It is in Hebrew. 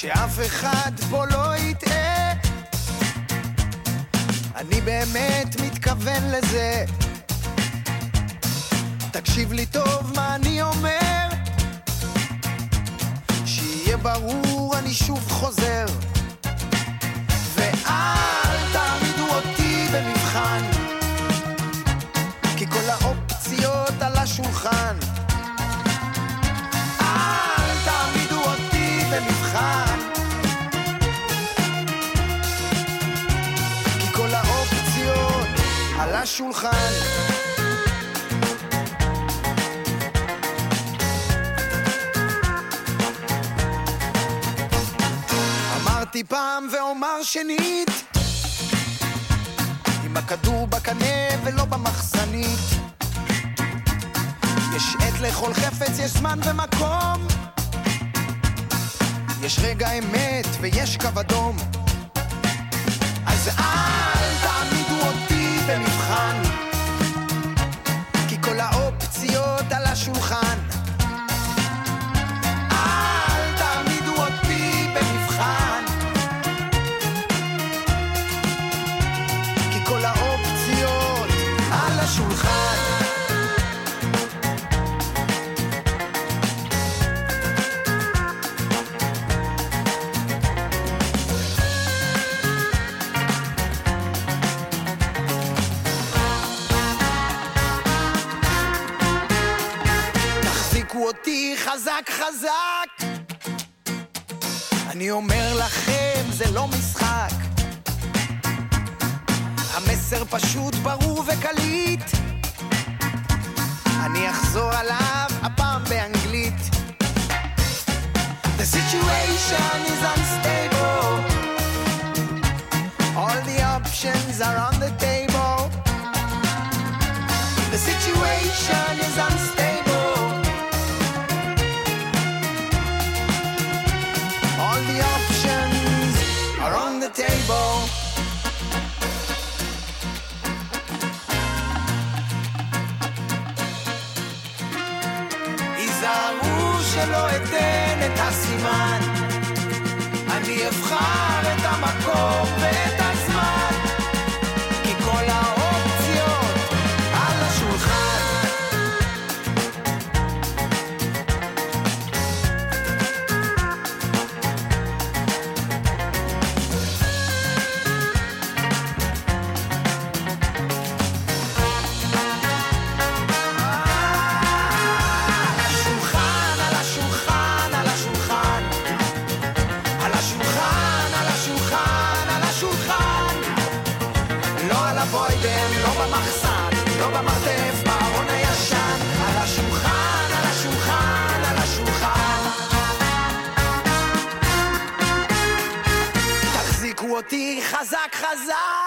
שאף אחד פה לא יטעה, אני באמת מתכוון לזה. תקשיב לי טוב מה אני אומר, שיהיה ברור אני שוב חוזר. ואל תעמידו אותי במבחן, כי כל האופציות על השולחן. אל תעמידו אותי במבחן, כי כל האופציות על השולחן. אמרתי פעם ואומר שנית, עם הכדור בקנה ולא במחסנית. יש עת לכל חפץ, יש זמן ומקום, יש רגע אמת ויש קו אדום. אז אל תעמידו אותי במבחן, כי כל האופציות על השולחן. אל תעמידו אותי במבחן, כי כל האופציות על השולחן. אותי חזק חזק, אני אומר לכם זה לא משחק, המסר פשוט ברור וקליט, אני אחזור עליו הפעם באנגלית. The situation is unstable, all the options are on the table. The situation is unstable, the options are on the table. היזהרו שלא אתן את הסימן, אני אבחר את המקום ואת הזמן, כי כל האופציות על השולחן. אותי חזק חזק.